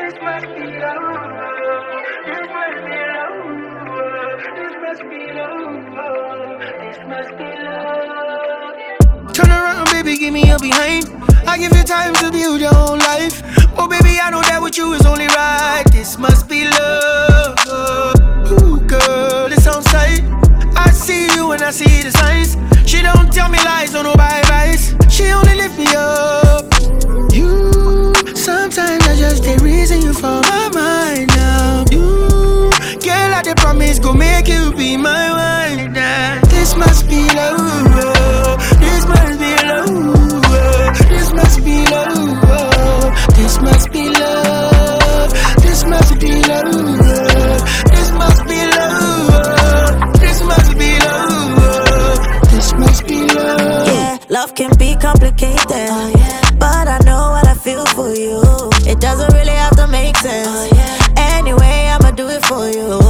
This must be love. This must be love. This must be love. This must be love. Turn around, baby, give me your behind. I give you time to build your own life. Oh, baby, I know that with you is only right. This must be love. Ooh, girl, it sounds tight. I see you and I see the signs. She don't tell me lies, don't know bye-byes. She only lift me up. You, sometimes I just the reason you for my mind now. You, girl, I the promise go make you be my wife now. This must be love. This must be love. This must be love. This must be love. This must be love. This must be love. This must be love. This must be love. Yeah, love can be complicated, but I know what I feel for you. It doesn't really have to make sense. Anyway, I'ma do it for you.